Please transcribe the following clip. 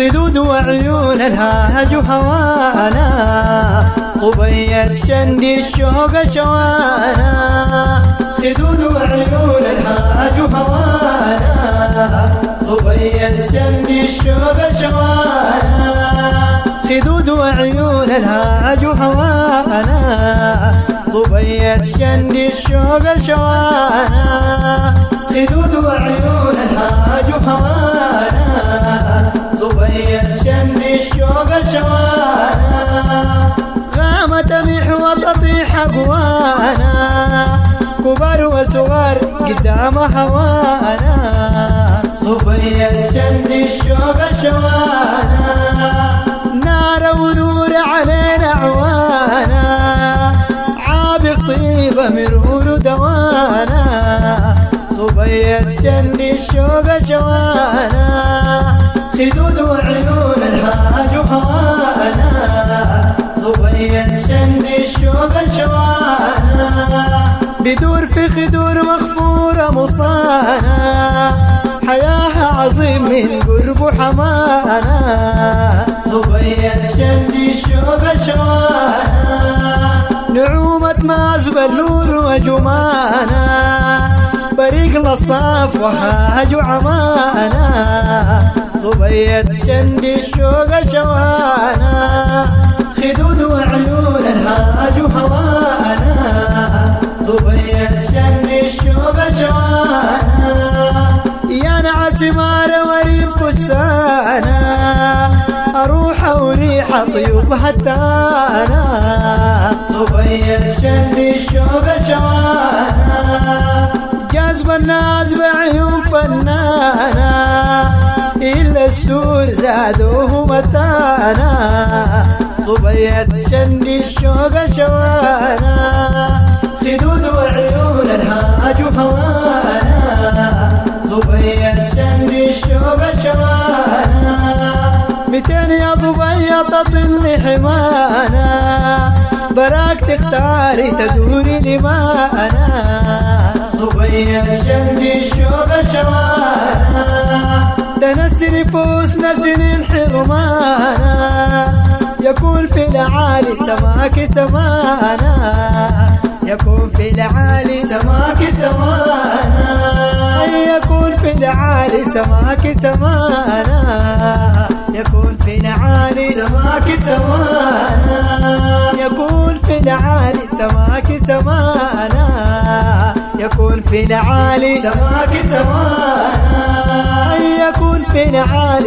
خدود وعيون الهاج هوانا صبية شندي الشوق شوانا خدود وعيون الهاج هوانا صبية شندي الشوق شوانا خدود وعيون الهاج هوانا صبية شندي الشوق شوانا خدود وعيون الهاج هوانا صبية شندي الشوق شوانا غامت محور تطيح أقوانا كبار وصغار قدام هوانا صبية شندي الشوق شوانا نار ونور علينا عوانا عابق طيبة مرور دوانا صبية شندي الشوق شوانا خدود وعيون الهاج هوانا صبية شندي الشوق شوانا بدور في خدور مغفورة مصانا حياها عظيم من قرب حمانا صبية شندي الشوق شوانا نعومة ماز بلور وجمانا بريق للصاف وهاج عمانا صبية شندي الشوق شوانا خدود وعيون الهاج هوانا صبية شندي الشوق شوانا يا نعس مار وريم بسانا أروح وريحة طيوب هتانا صبية شندي الشوق شوانا جذب الناس بعيون فنانا إلا السور زادوه متانا صبية شندي الشوق شوانا خدود وعيون الهاج هوانا صبية شندي الشوق شوانا 200 يا صبية تطل حمانا براك تختاري تدوري لمانا صبية شندي الشوق شوانا تنسي نفوسنا سنين حرمانا يكون في العالي سماك سمانا يكون في العالي سماك سمانا يكون في العالي سماك سمانا يكون في العالي سماك سمانا يكون في العالي سماك سمانا يكون في العالي سماك سمانا يكون في العالي